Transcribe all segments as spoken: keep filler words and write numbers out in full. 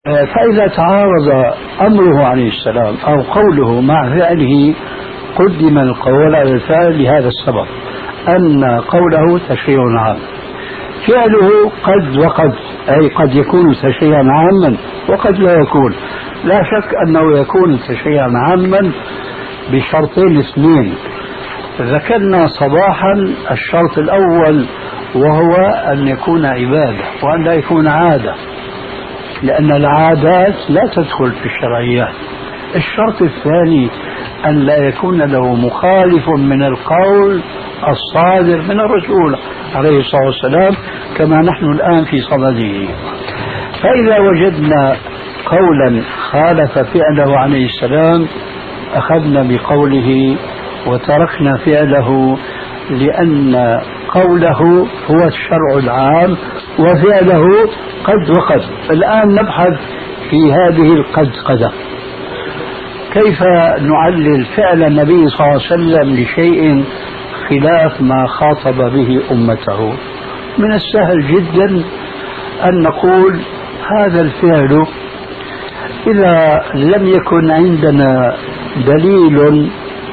فإذا تعارض أمره عليه السلام أو قوله مع فعله قدم القول على الفعل لهذا السبب، أن قوله تشريع عام، فعله قد وقد، أي قد يكون تشريعا عاما وقد لا يكون. لا شك أنه يكون تشريعا عاما بشرطين اثنين ذكرنا صباحا. الشرط الأول وهو أن يكون عبادة وأن لا يكون عادة، لأن العادات لا تدخل في الشرعيات. الشرط الثاني أن لا يكون له مخالف من القول الصادر من الرسول عليه الصلاة والسلام كما نحن الآن في صدده. فإذا وجدنا قولا خالف فعله عليه السلام أخذنا بقوله وتركنا فعله، لأن قوله هو الشرع العام وفعله قد وقد. الآن نبحث في هذه القد قد، كيف نعلل فعل النبي صلى الله عليه وسلم لشيء خلاف ما خاطب به أمته؟ من السهل جدا أن نقول هذا الفعل إذا لم يكن عندنا دليل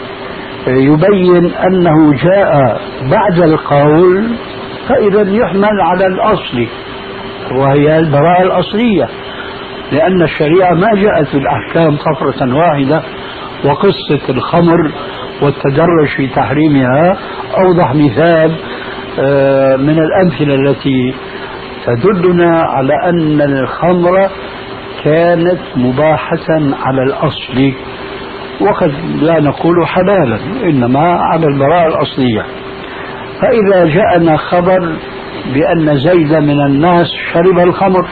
يبين أنه جاء بعد القول فإذا يحمل على الأصل وهي البراءة الأصلية، لأن الشريعة ما جاءت بالأحكام طفرة واحدة. وقصة الخمر والتدرج في تحريمها أوضح مثال من الأمثلة التي تدلنا على أن الخمر كانت مباحة على الأصل، وقد لا نقول حلالا إنما على البراءة الأصلية. فإذا جاءنا خبر بأن زيد من الناس شرب الخمر،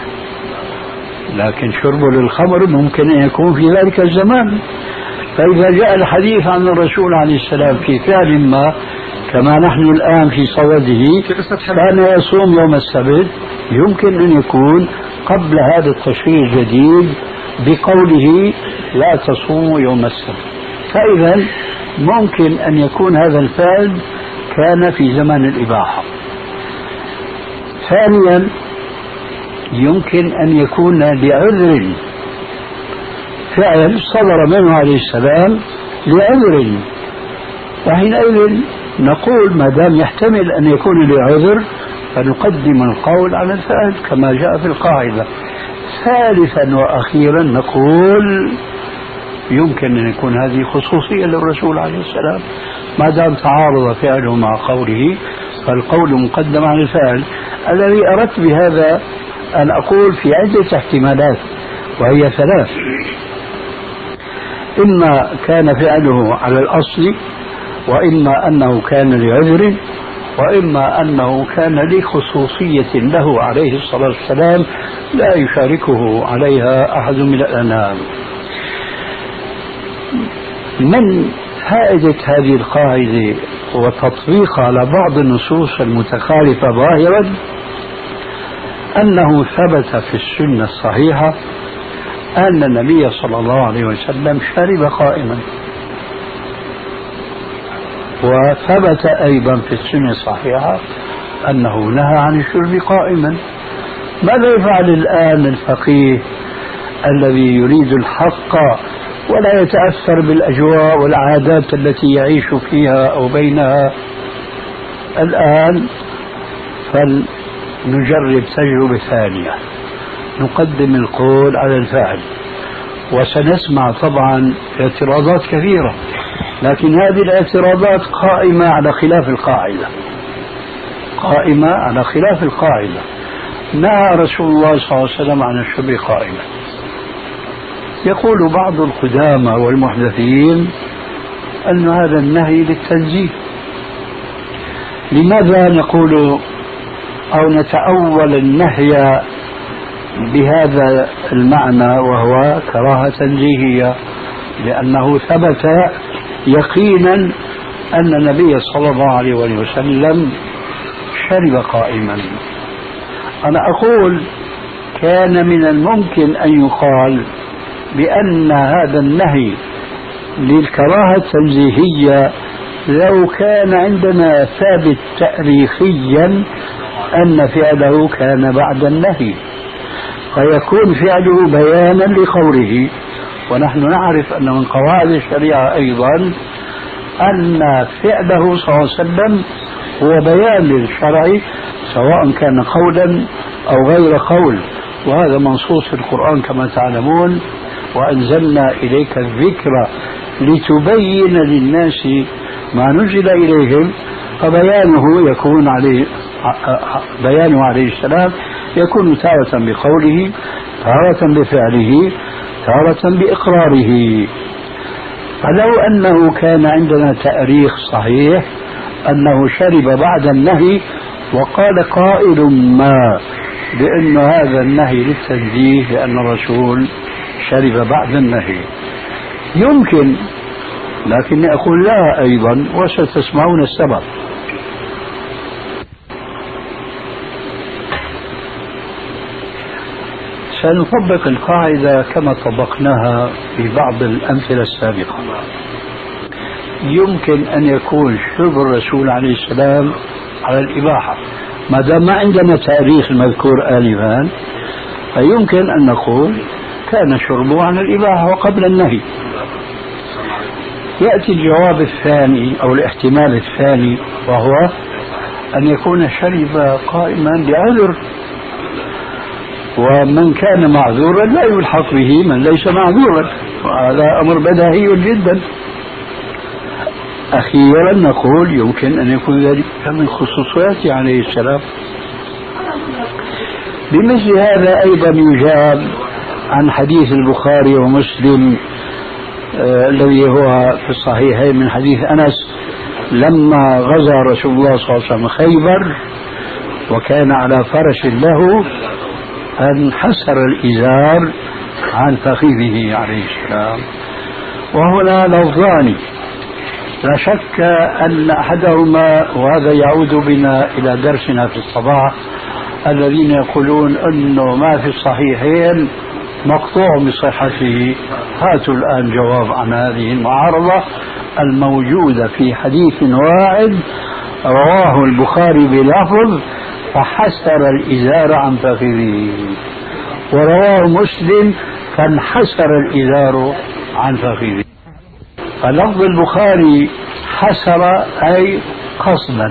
لكن شربه للخمر ممكن أن يكون في ذلك الزمان، فإذا جاء الحديث عن الرسول عليه السلام في فعل ما كما نحن الآن في صوده كان يصوم يوم السبت، يمكن أن يكون قبل هذا التشريع الجديد بقوله لا تصوموا يوم السبت. فإذا ممكن أن يكون هذا الفعل كان في زمن الإباحة. ثانيا يمكن أن يكون لعذر، فعل صدر منه عليه السلام لعذر، وحينئذ نقول ما دام يحتمل أن يكون لعذر فنقدم القول على الفعل كما جاء في القاعدة. ثالثا وأخيرا نقول يمكن أن يكون هذه خصوصية للرسول عليه السلام، ما دام تعارض فعله مع قوله فالقول مقدم على الفعل. الذي أردت بهذا أن أقول في عدة احتمالات وهي ثلاث: إما كان فعله على الأصل، وإما أنه كان لعذر، وإما أنه كان لخصوصية له عليه الصلاة والسلام لا يشاركه عليها أحد من الأنام. من فائدة هذه القاعدة وتطبيقها على بعض النصوص المتخالفة ظاهرا أنه ثبت في السنة الصحيحة أن النبي صلى الله عليه وسلم شرب قائما، وثبت أيضا في السنة الصحيحة أنه نهى عن الشرب قائما. ماذا يفعل الآن الفقيه الذي يريد الحق ولا يتأثر بالأجواء والعادات التي يعيش فيها أو بينها؟ الآن فلنجرب تجربة ثانية، نقدم القول على الفعل، وسنسمع طبعا اعتراضات كثيرة، لكن هذه الاعتراضات قائمة على خلاف القاعدة، قائمة على خلاف القاعدة. نهى رسول الله صلى الله عليه وسلم عن الشرب قائما. يقول بعض القدامى والمحدثين أن هذا النهي للتنزيه. لماذا نقول أو نتأول النهي بهذا المعنى وهو كراهة تنزيهية؟ لأنه ثبت يقينا أن النبي صلى الله عليه وسلم شرب قائما. أنا أقول كان من الممكن أن يقال بأن هذا النهي للكراهة التنزيهية لو كان عندنا ثابت تاريخيا أن فعله كان بعد النهي، فيكون فعله بيانا لقوله. ونحن نعرف أن من قواعد الشريعة أيضا أن فعله صلى الله عليه وسلم هو بيان للشرع سواء كان قولا أو غير قول، وهذا منصوص في القرآن كما تعلمون: وأنزلنا إليك الذكر لتبين للناس ما نزل إليهم. فبيانه يكون عليه بيانه عليه السلام يكون تارة بقوله، تارة بفعله، تارة بإقراره. فلو أنه كان عندنا تاريخ صحيح أنه شرب بعد النهي وقال قائل ما بأن هذا النهي للتنزيه لأن الرسول شرب بعد النهي، يمكن، لكني أقول لا أيضا، وستسمعون السبب. سنطبق القاعدة كما طبقناها في بعض الأمثلة السابقة. يمكن أن يكون شرب الرسول عليه السلام على الإباحة، ما دام ما عندنا تاريخ المذكور آنفا، فيمكن أن نقول كان شربه عن الإباحة وقبل النهي. يأتي الجواب الثاني أو الاحتمال الثاني، وهو أن يكون شرب قائما لعذر، ومن كان معذورا لا يلحق به من ليس معذورا، وهذا أمر بديهي جدا. أخيرا نقول يمكن أن يكون ذلك من خصوصياته عليه السلام. بمثل هذا أيضا يجاب عن حديث البخاري ومسلم آه الذي هو في الصحيحين من حديث أنس لما غزا رسول الله صلى الله عليه وسلم خيبر وكان على فرس له انحسر الإزار عن فخذه عليه السلام. وهنا لفظان لا شك أن أحدهما، وهذا يعود بنا إلى درسنا في الصباح، الذين يقولون أنه ما في الصحيحين مقطوع بصحته. هاتوا الآن جواب عن هذه المعارضة الموجودة في حديث واحد رواه البخاري بلفظ فحسر الإزار عن فخذه، ورواه مسلم فانحسر الإزار عن فخذه. فلفظ البخاري حسر أي قصدا،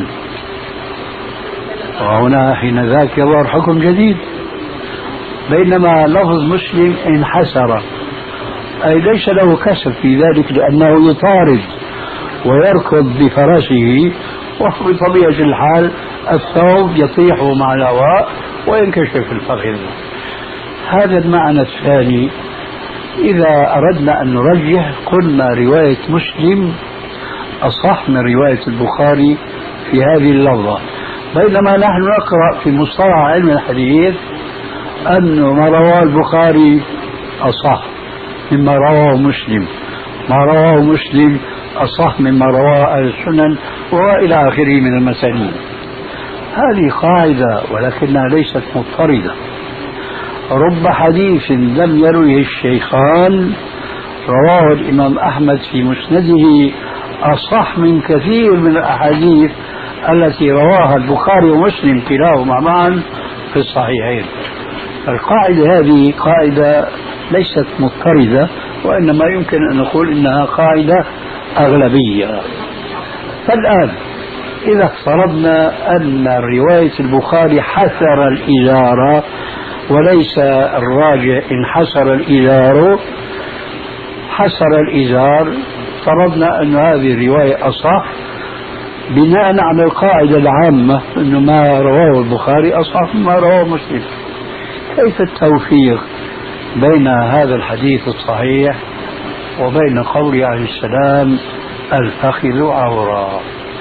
وهنا حين ذاك يظهر حكم جديد، بينما لفظ مسلم انحسر أي ليس له كسب في ذلك لأنه يطارد ويركض بفرسه، وبطبيعة الحال الثوب يطيح مع الهواء وينكشف الفخذ. هذا المعنى الثاني إذا أردنا أن نرجح قلنا رواية مسلم أصح من رواية البخاري في هذه اللفظة، بينما نحن نقرأ في مصطلح علم الحديث أن ما رواه البخاري أصح مما رواه مسلم، ما رواه مسلم أصح مما رواه أهل السنن، وإلى آخره من المسائل. هذه قاعدة ولكنها ليست مضطردة. رب حديث لم يروه الشيخان رواه الإمام أحمد في مسنده أصح من كثير من الأحاديث التي رواها البخاري ومسلم كلاهما معا في الصحيحين. القاعدة هذه قاعدة ليست مضطردة، وإنما يمكن أن نقول إنها قاعدة أغلبية. فالآن إذا افترضنا أن رواية البخاري حسر الإزار وليس الراجع انحسر الإزار، حسر الإزار، فرضنا أن هذه الرواية أصح بناء على القاعدة العامة أن ما رواه البخاري أصح مما رواه مسلم. كيف التوفيق بين هذا الحديث الصحيح وبين قول عليه السلام الفخذ عورة؟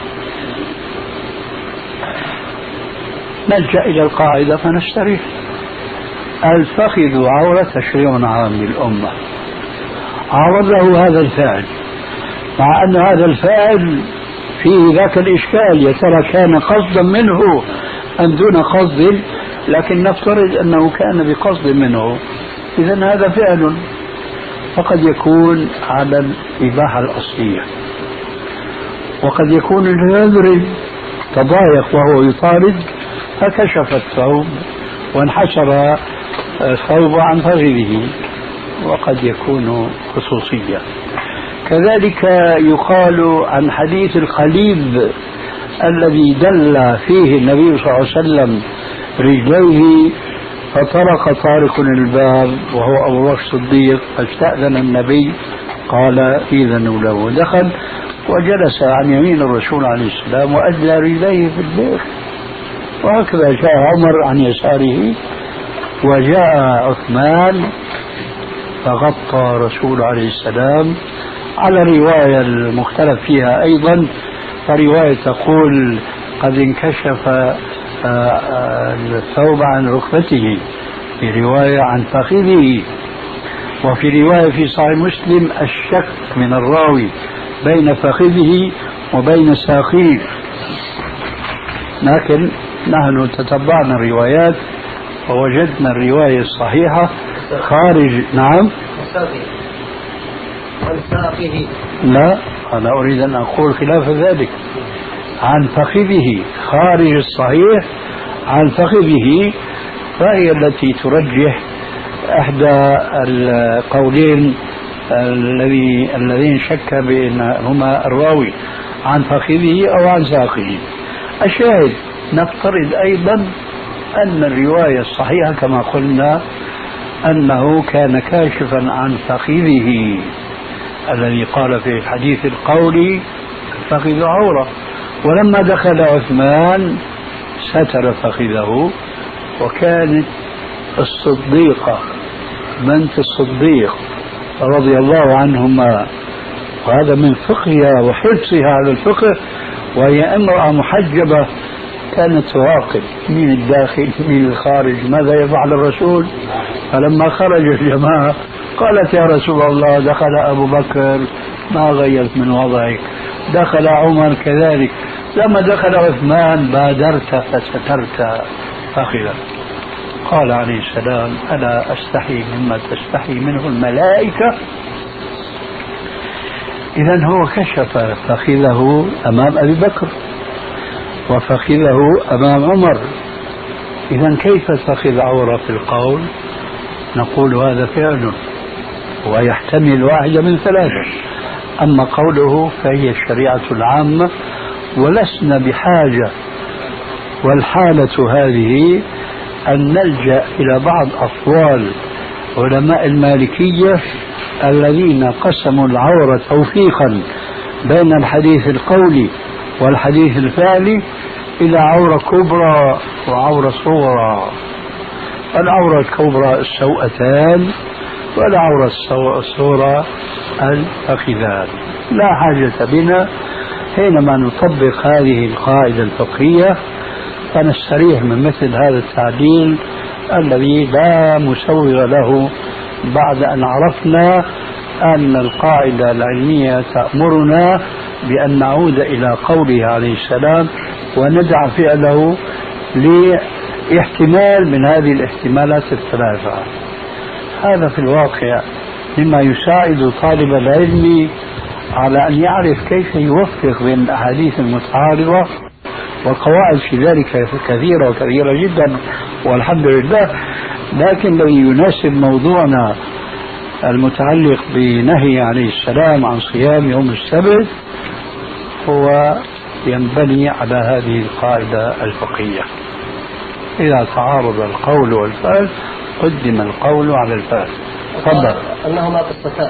نلجأ إلى القاعدة فنستريح. الفخذ عورة تشريع عام للأمة، عرضه هذا الفعل، مع أن هذا الفعل فيه ذاك الإشكال، يا ترى كان قصدا منه أم دون قصد؟ لكن نفترض أنه كان بقصد منه، إذن هذا فعل، فقد يكون على الإباحة الأصلية، وقد يكون العذر تضايق وهو يطارد فكشف الثوب وانحسر الثوب عن فخذه، وقد يكون خصوصية. كذلك يقال عن حديث القليب الذي دل فيه النبي صلى الله عليه وسلم رجليه فطرق طارق الباب وهو أبو بكر الصديق، فاستأذن النبي قال إذن له، دخل وجلس عن يمين الرسول عليه السلام وأدلى رجليه في البيت. وهكذا جاء عمر عن يساره، وجاء عثمان فغطى رسول عليه السلام، على رواية المختلف فيها أيضا، فرواية تقول قد انكشف الثوب عن ركبته، في رواية عن فخذه، وفي رواية في صحيح مسلم الشك من الراوي بين فخذه وبين ساقيه. لكن نحن تتبعنا الروايات ووجدنا الرواية الصحيحة خارج. نعم، لا، أنا أريد أن أقول خلاف ذلك، عن فخذه خارج الصحيح، عن فخذه فهي التي ترجح إحدى القولين الذي الذين شك بينهما الراوي، عن فخذه أو عن ساقه. الشاهد نفترض أيضا أن الرواية الصحيحة كما قلنا أنه كان كاشفا عن فخذه، الذي قال في الحديث القولي فخذ عورة، ولما دخل عثمان ستر فخذه. وكانت الصديقة بنت الصديق رضي الله عنهما، وهذا من فقهها وحرصها على الفقه، وهي امرأة محجبة كانت تراقب من الداخل من الخارج ماذا يفعل الرسول. فلما خرج الجماعة قالت يا رسول الله دخل أبو بكر ما غيرت من وضعك، دخل عمر كذلك، لما دخل عثمان بادرت فسترت فخذا. قال عليه السلام ألا أستحي مما تستحي منه الملائكة. إذن هو كشف فخذه أمام أبي بكر وفخذه أمام عمر، إذن كيف تفخذ عورة في القول؟ نقول هذا فعل ويحتمل واحدة من ثلاثة. أما قوله فهي الشريعة العامة ولسنا بحاجة، والحالة هذه أن نلجأ إلى بعض أقوال علماء المالكية الذين قسموا العورة توفيقا بين الحديث القولي والحديث الفعلي إلى عورة كبرى وعورة صغرى. العورة الكبرى السوأتان والعورة الصغرى الفخذان. لا حاجة بنا حينما نطبق هذه القاعدة الفقهية فنستريح من مثل هذا التعديل الذي لا مسوغ له بعد أن عرفنا أن القاعدة العلمية تأمرنا بأن نعود إلى قوله عليه السلام وندع فعله لاحتمال من هذه الاحتمالات الثلاثة. هذا في الواقع مما يساعد طالب العلم على أن يعرف كيف يوفق بين الأحاديث المتعارضة، والقواعد في ذلك كثيرة وكثيرة جدا والحمد لله. لكن الذي يناسب موضوعنا المتعلق بنهي عليه السلام عن صيام يوم السبت هو ينبني على هذه القاعدة الفقهية. إذا تعارض القول والفعل قدم القول على الفعل. تفضل. أنهما قصتان،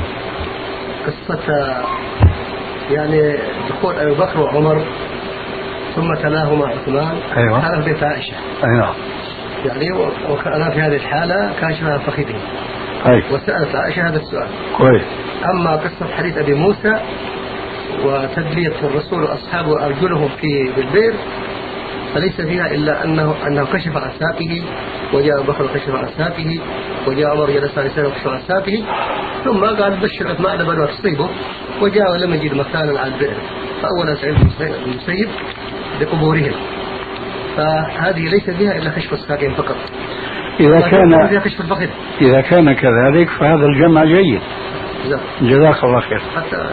قصة يعني دخول أبي بكر وعمر ثم تلاهما عثمان. أيوة. هذا بيت عائشة. أيوة. يعني وأنا في هذه الحالة كاشفها فخذه. أيوة. وسألت عائشة هذا السؤال. كويس. أما قصة حديث أبي موسى وتدلية الرسول وأصحابه أرجلهم في بالبئر فليس فيها إلا أنه أنه كشف عن ساقه، وجاء أبو بكر كشف عن ساقه، وجاء عمر جلس على لسانه وكشف عن ساقه، ثم قال بشر عثمان بدأ تصيبه، وجاء ولم يجد مكانا على البئر فأول سعيد بن المسيب بقبورهم. فهذه ليس فيها إلا كشف الساقين فقط. إذا كان كشف الفخذ. إذا كان كذلك فهذا الجمع جيد. جزاك الله خير. حتى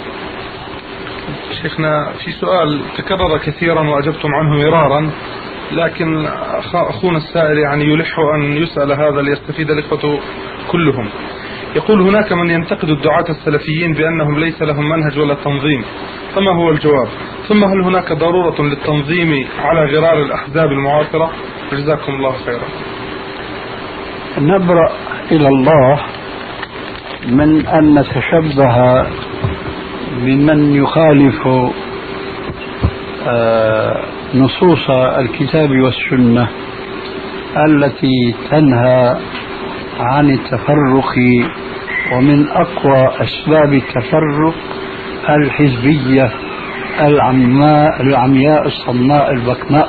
شيخنا في سؤال تكرر كثيرا وأجبتم عنه مرارا، لكن أخونا السائل يعني يلح أن يسأل هذا ليستفيد الإخوة كلهم. يقول هناك من ينتقد الدعاة السلفيين بأنهم ليس لهم منهج ولا تنظيم، فما هو الجواب؟ ثم هل هناك ضرورة للتنظيم على غرار الأحزاب المعاصرة؟ جزاكم الله خيرا. نبرأ إلى الله من أن نتشبه بمن يخالف نصوص الكتاب والسنة التي تنهى عن التفرق، ومن أقوى أسباب التفرق الحزبية العماء العمياء الصماء البكماء.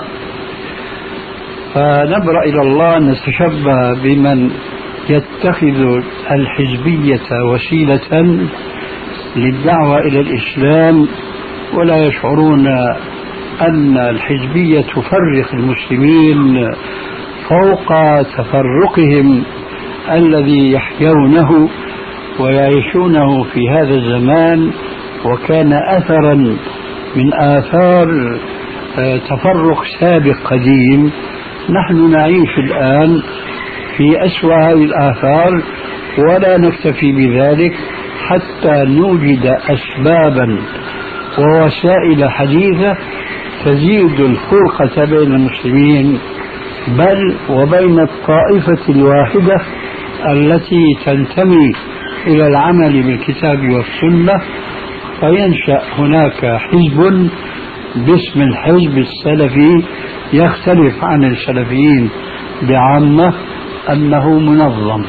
فنبرأ إلى الله نتشبه بمن يتخذ الحزبية وسيلة للدعوة إلى الإسلام ولا يشعرون أن الحزبية تفرق المسلمين فوق تفرقهم الذي يحيونه ويعيشونه في هذا الزمان، وكان أثرا من آثار تفرق سابق قديم. نحن نعيش الآن في أسوأ هذه الآثار، ولا نكتفي بذلك حتى نوجد أسبابا ووسائل حديثة تزيد الفرقة بين المسلمين، بل وبين الطائفة الواحدة التي تنتمي إلى العمل بالكتاب والسنة، فينشأ هناك حزب باسم الحزب السلفي يختلف عن السلفيين بعامة أنه منظم.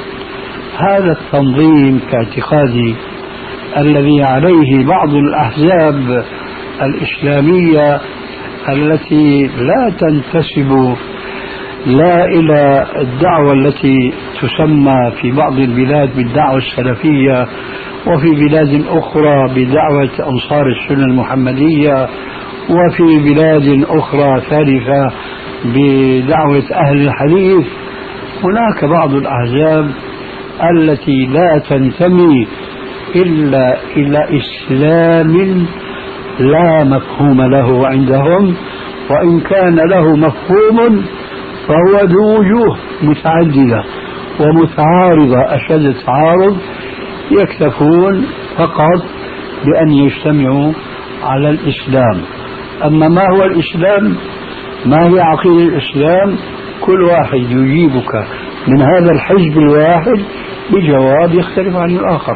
هذا التنظيم كاعتقادي الذي عليه بعض الأحزاب الإسلامية التي لا تنتسب لا إلى الدعوة التي تسمى في بعض البلاد بالدعوة السلفية، وفي بلاد أخرى بدعوة أنصار السنة المحمدية، وفي بلاد أخرى ثالثة بدعوة أهل الحديث. هناك بعض الأحزاب التي لا تنتمي إلا إلى إسلام لا مفهوم له عندهم، وإن كان له مفهوم فهو ذو وجوه متعددة ومتعارضة أشد التعارض، يكتفون فقط بأن يجتمعوا على الإسلام. أما ما هو الإسلام، ما هي عقيدة الإسلام، كل واحد يجيبك من هذا الحزب الواحد بجواب يختلف عن الآخر.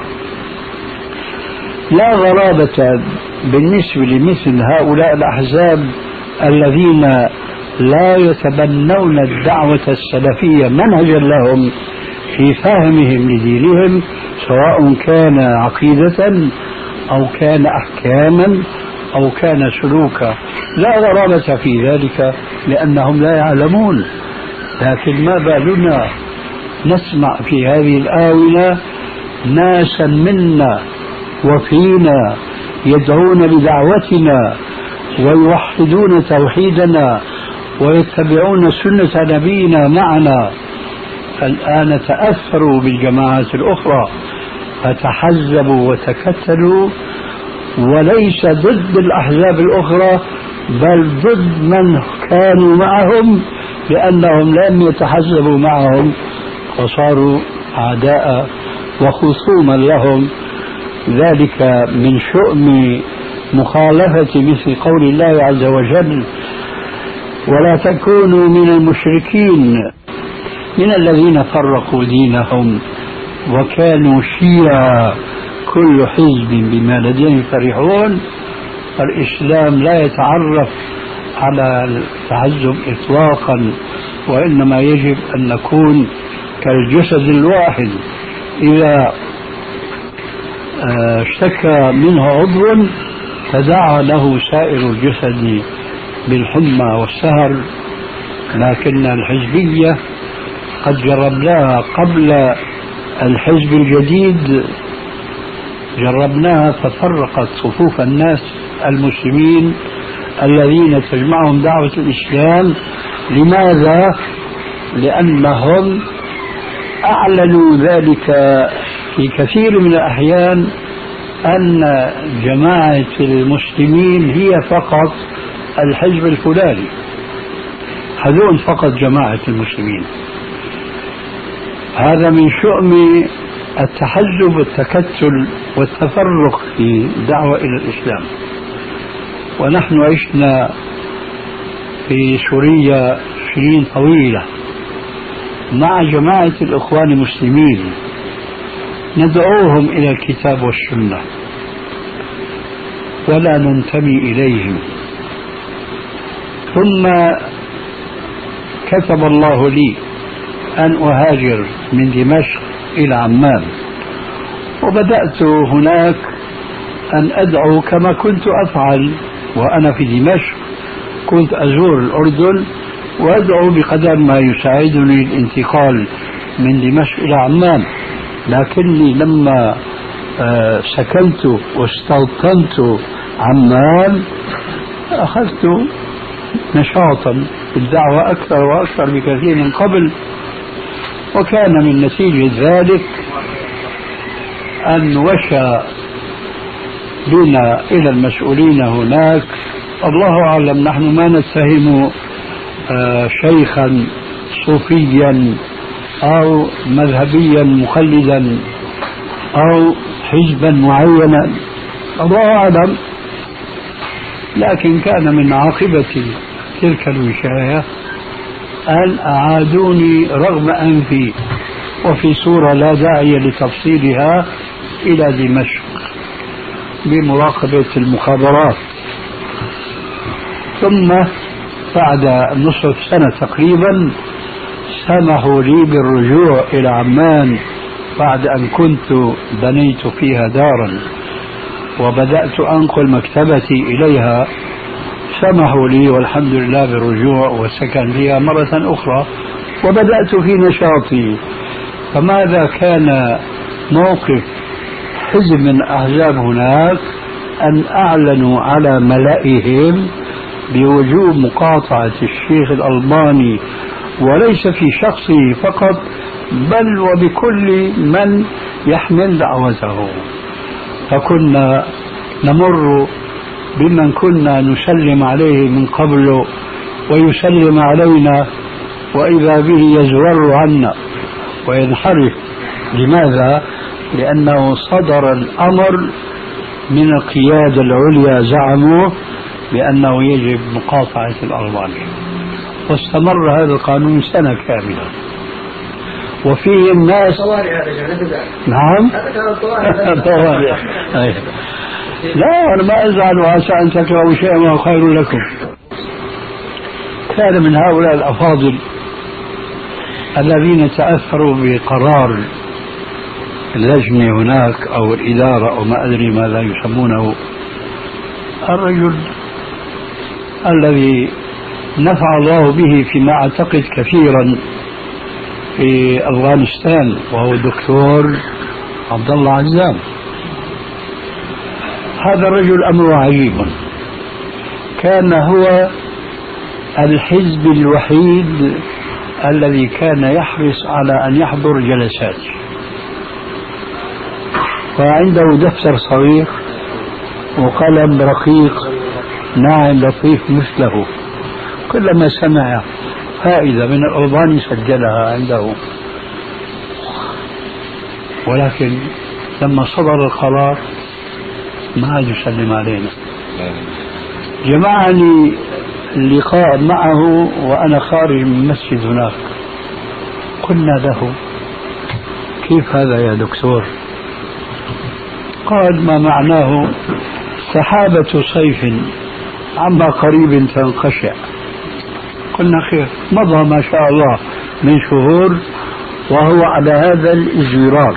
لا غرابة بالنسبة لمثل هؤلاء الأحزاب الذين لا يتبنون الدعوة السلفية منهجا لهم في فهمهم لدينهم، سواء كان عقيدة أو كان أحكاما أو كان سلوكا. لا غرابة في ذلك لأنهم لا يعلمون. لكن ما بالنا نسمع في هذه الآونة ناسا منا وفينا يدعون بدعوتنا ويوحدون توحيدنا ويتبعون سنة نبينا معنا، الآن تأثروا بالجماعات الأخرى فتحزبوا وتكتلوا، وليس ضد الأحزاب الأخرى بل ضد من كانوا معهم، لأنهم لم يتحزبوا معهم فصاروا أعداء وخصوما لهم. ذلك من شؤم مخالفة مثل قول الله عز وجل: ولا تكونوا من المشركين من الذين فرقوا دينهم وكانوا شيعا كل حزب بما لديهم فرحون. الإسلام لا يتعرف على التعزب إطلاقا، وإنما يجب أن نكون كالجسد الواحد، إذا اشتكى منه عضو تداعى له سائر الجسد بالحمى والسهر. لكن الحزبية قد جربناها قبل الحزب الجديد، جربناها ففرقت صفوف الناس المسلمين الذين تجمعهم دعوة الإسلام. لماذا؟ لأنهم أعلنوا ذلك في كثير من الأحيان أن جماعة المسلمين هي فقط الحزب الفلاني، هذول فقط جماعة المسلمين. هذا من شؤم التحزب والتكتل والتفرق في الدعوة إلى الإسلام. ونحن عشنا في سوريا سنين طويلة مع جماعة الإخوان المسلمين ندعوهم إلى الكتاب والسنة ولا ننتمي إليهم. ثم كتب الله لي أن أهاجر من دمشق إلى عمان، وبدأت هناك أن أدعو كما كنت أفعل وأنا في دمشق. كنت أزور الأردن وأدعو بقدر ما يساعدني الانتقال من دمشق إلى عمان، لكني لما سكنت واستوطنت عمان أخذت نشاطا في الدعوة أكثر وأكثر بكثير من قبل. وكان من نتيجة ذلك أن وشى بنا إلى المسؤولين هناك. الله أعلم، نحن ما نتهم شيخا صوفيا أو مذهبيا مخلدا أو حزبا معينا، الله أعلم. لكن كان من عاقبة تلك الوشاية أن أعادوني رغم أنفي وفي صورة لا داعي لتفصيلها إلى دمشق بمراقبة المخابرات. ثم بعد نصف سنة تقريبا سمحوا لي بالرجوع إلى عمان بعد أن كنت بنيت فيها دارا وبدأت أنقل مكتبتي إليها. سمحوا لي والحمد لله بالرجوع والسكن فيها مرة أخرى وبدأت في نشاطي. فماذا كان موقف حزب من أحزاب هناك؟ أن أعلنوا على ملائهم بوجوب مقاطعة الشيخ الألباني، وليس في شخصه فقط بل وبكل من يحمل دعوته. فكنا نمر بمن كنا نسلم عليه من قبل ويسلم علينا وإذا به يزور عنا وينحرف. لماذا؟ لأنه صدر الأمر من القيادة العليا، زعموا بأنه يجب مقاطعة الألباني. واستمر هذا القانون سنة كاملة وفيه الناس. نعم طوارئ. لا أنا ما أزعل وعسى أن تكرهوا شيئا وهو خير لكم. كان من هؤلاء الأفاضل الذين تأثروا بقرار اللجنة هناك أو الإدارة أو ما أدري ماذا يسمونه، الرجل الذي نفع الله به فيما أعتقد كثيرا في أفغانستان، وهو الدكتور عبد الله عزام. هذا الرجل أمره عجيب. كان هو الحزب الوحيد الذي كان يحرص على أن يحضر جلسات، وعنده دفتر صغير وقلم رقيق ناعم لطيف مثله. كلما سمع فائدة من الألباني سجلها عنده. ولكن لما صدر القرار ما عاد يسلم علينا. جمعني اللقاء معه وأنا خارج من المسجد هناك. قلنا له: كيف هذا يا دكتور؟ قال: ما معناه سحابة صيف عما قريب تنقشع. قلنا: خير. مضى ما شاء الله من شهور وهو على هذا الازدرار.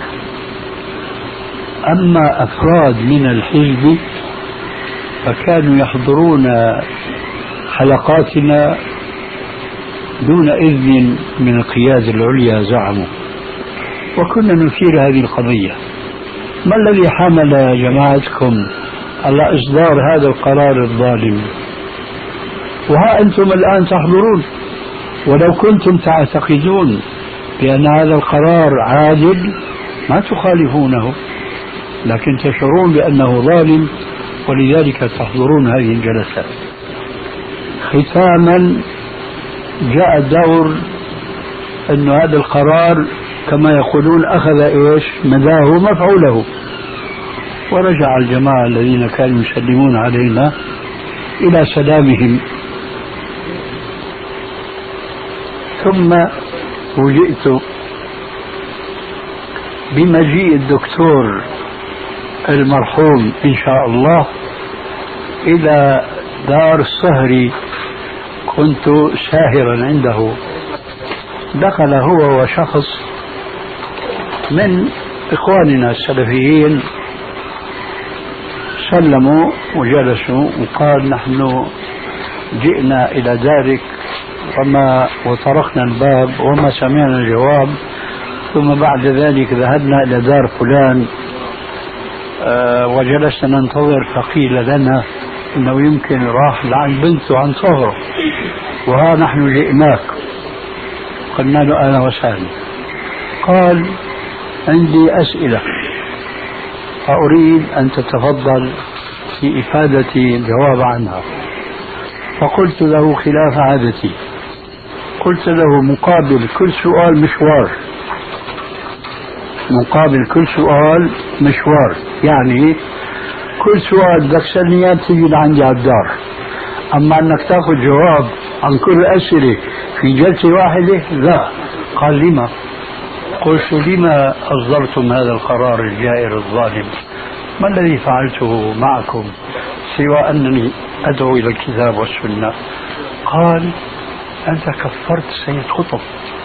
أما أفراد من الحزب فكانوا يحضرون حلقاتنا دون إذن من القيادة العليا زعموا، وكنا نثير هذه القضية. ما الذي حمل جماعتكم على إصدار هذا القرار الظالم؟ وها أنتم الآن تحضرون، ولو كنتم تعتقدون بأن هذا القرار عادل ما تخالفونه، لكن تشعرون بأنه ظالم ولذلك تحضرون هذه الجلسات. ختاما جاء الدور أن هذا القرار كما يقولون أخذ إيش مداه مفعوله، ورجع الجماعة الذين كانوا يسلمون علينا إلى سلامهم. ثم فوجئت بمجيء الدكتور المرحوم إن شاء الله إلى دار الصهري، كنت ساهرا عنده. دخل هو وشخص من إخواننا السلفيين، سلموا وجلسوا وقال نحن جئنا إلى دارك وما وطرقنا الباب وما سمعنا الجواب، ثم بعد ذلك ذهبنا إلى دار فلان أه وجلسنا ننتظر، فقيل لنا إنه يمكن راح لعن بنته عن صهره، وها نحن جئناك. قلنا له أهلا وسهلا. قال عندي أسئلة فأريد أن تتفضل في إفادتي الجواب عنها. فقلت له خلاف عادتي، قلت له مقابل كل سؤال مشوار، مقابل كل سؤال مشوار، يعني كل سؤال بدك تسألني اياه تيجي لعندي على الدار، أما أنك تأخذ جواب عن كل الأسئلة في جلسة واحدة لا. قال لما؟ قلت لما أصدرتم هذا القرار الجائر الظالم؟ ما الذي فعلته معكم سوى أنني أدعو إلى الكتاب والسنة؟ قال أنت كفرت سيد قطب.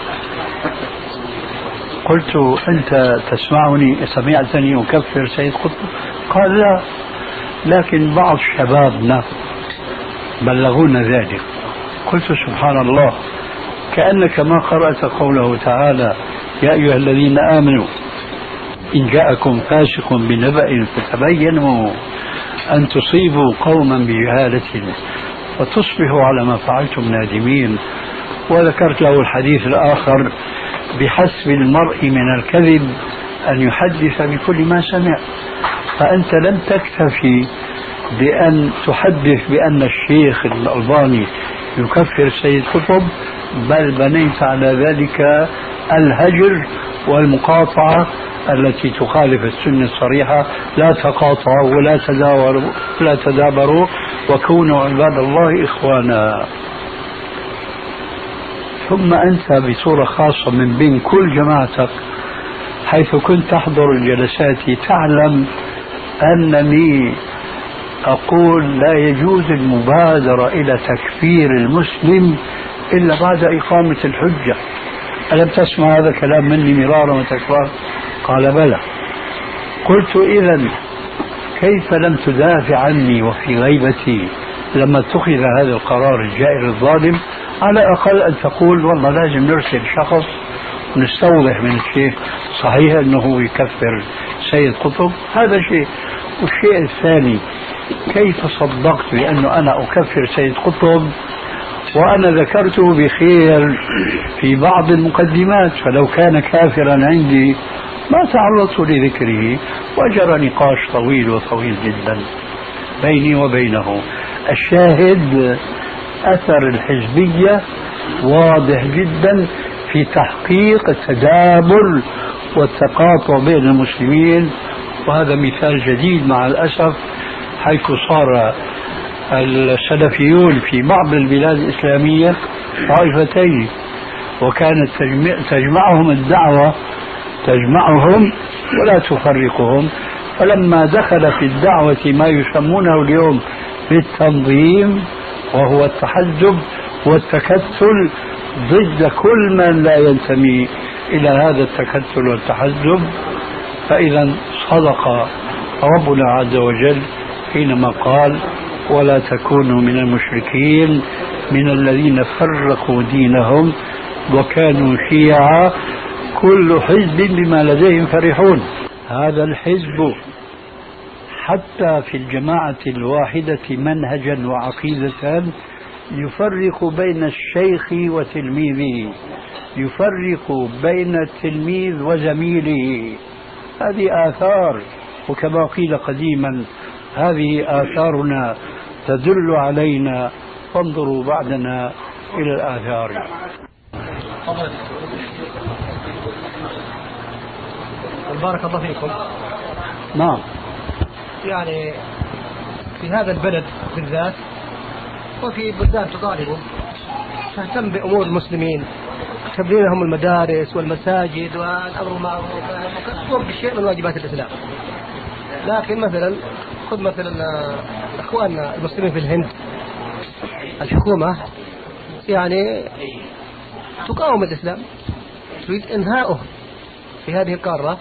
قلت أنت تسمعني سمعتني أكفر سيد قطب؟ قال لا، لكن بعض شبابنا بلغونا ذلك. قلت سبحان الله، كأنك ما قرأت قوله تعالى يا أيها الذين آمنوا إن جاءكم فاسق بنبأ فتبينوا أن تصيبوا قوما بجهالة فتصبحوا على ما فعلتم نادمين. وذكرت له الحديث الآخر بحسب المرء من الكذب أن يحدث بكل ما سمع. فأنت لم تكتفي بأن تحدث بأن الشيخ الألباني يكفر سيد قطب، بل بنيت على ذلك الهجر والمقاطعة التي تخالف السنة الصريحة. لا تقاطعوا ولا تداوروا ولا تدابروا وكونوا عباد الله إخوانا. ثم أنت بصورة خاصة من بين كل جماعتك حيث كنت تحضر الجلسات تعلم أنني أقول لا يجوز المبادرة إلى تكفير المسلم إلا بعد إقامة الحجة. ألم تسمع هذا الكلام مني مرارا وتكرارا؟ قال بلى. قلت إذن كيف لم تدافع عني وفي غيبتي لما اتخذ هذا القرار الجائر الظالم؟ على الأقل أن تقول والله لازم نرسل شخص ونستوضح من الشيخ صحيح أنه يكفر سيد قطب، هذا شيء. والشيء الثاني، كيف صدقت بأنه أنا أكفر سيد قطب وأنا ذكرته بخير في بعض المقدمات؟ فلو كان كافرا عندي ما تعرضت لذكره. وجرى نقاش طويل وطويل جدا بيني وبينه. الشاهد أثر الحزبية واضح جدا في تحقيق التدابر والتقاطع بين المسلمين. وهذا مثال جديد مع الأسف، حيث صار السلفيون في بعض البلاد الإسلامية طائفتين، وكانت تجمعهم الدعوة تجمعهم ولا تفرقهم. فلما دخل في الدعوة ما يسمونه اليوم بالتنظيم وهو التحزب والتكتل ضد كل من لا ينتمي إلى هذا التكتل والتحزب، فإذا صدق ربنا عز وجل حينما قال ولا تكونوا من المشركين من الذين فرقوا دينهم وكانوا شيعا كل حزب بما لديهم فرحون. هذا الحزب حتى في الجماعة الواحدة منهجا وعقيدة يفرق بين الشيخ وتلميذه، يفرق بين التلميذ وزميله. هذه آثار، وكما قيل قديما هذه آثارنا تدل علينا فانظروا بعدنا إلى الآثار. بارك الله فيكم. نعم. يعني في هذا البلد بالذات وفي بلدان تطالبه تهتم بأمور المسلمين، تبني لهم المدارس والمساجد والأمر بالمعروف وتقوم بشيء من واجبات الإسلام. لكن مثلا خذ مثلا إخواننا المسلمين في الهند، الحكومة يعني تقاوم الإسلام، تريد إنهاؤه في هذه القارة،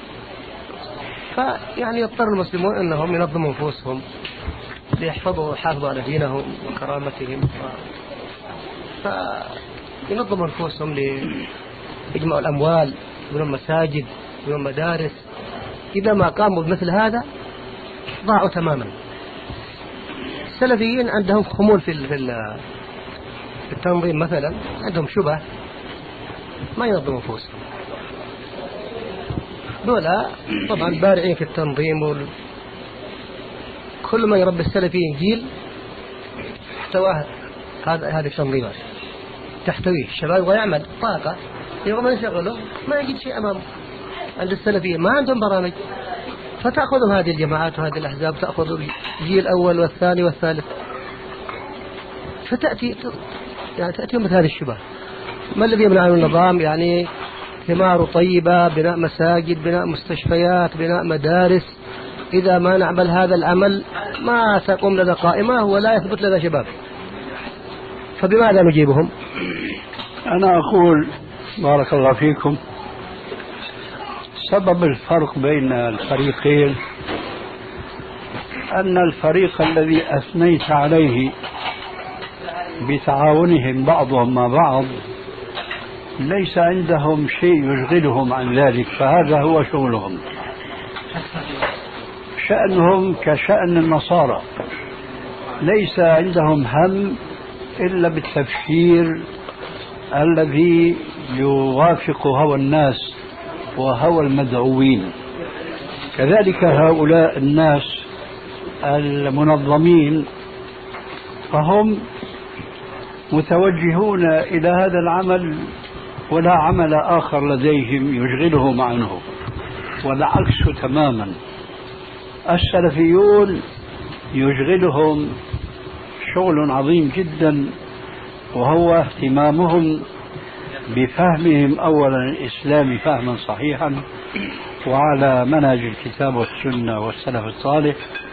فيعني يضطر المسلمون أنهم ينظموا أنفسهم ليحفظوا ويحافظوا على دينهم وكرامتهم، فينظموا أنفسهم ليجمعوا الأموال من المساجد من المدارس. إذا ما قاموا بمثل هذا ضاعوا تماما. السلفيين عندهم خمول في في التنظيم، مثلا عندهم شبه ما ينظموا أنفسهم. دولا طبعا بارعين في التنظيم وال... كل ما يربي السلفيين جيل احتواه هذا هذه التنظيمات، تحتويه الشباب ويعمل طاقة يوم ما يشغله ما يجد شيء أمامه. عند السلفيين ما عندهم برامج، فتأخذهم هذه الجماعات وهذه الأحزاب، تأخذ الجيل الأول والثاني والثالث، فتأتي يعني تأتي مثل هذه الشبه. ما الذي يمنع النظام؟ يعني ثمار طيبة، بناء مساجد، بناء مستشفيات، بناء مدارس. إذا ما نعمل هذا العمل ما تقوم لنا قائمة ولا يثبت لنا شباب، فبماذا نجيبهم؟ أنا أقول بارك الله فيكم، سبب الفرق بين الفريقين أن الفريق الذي أثنيت عليه بتعاونهم بعضهم مع بعض ليس عندهم شيء يشغلهم عن ذلك، فهذا هو شغلهم. شأنهم كشأن النصارى، ليس عندهم هم إلا بالتبشير الذي يوافق هوى الناس وهوى المدعوين. كذلك هؤلاء الناس المنظمين فهم متوجهون إلى هذا العمل ولا عمل آخر لديهم يشغلهم عنه، والعكس تماما. السلفيون يشغلهم شغل عظيم جدا، وهو اهتمامهم بفهمهم أولا الإسلام فهما صحيحا وعلى منهج الكتاب والسنة والسلف الصالح،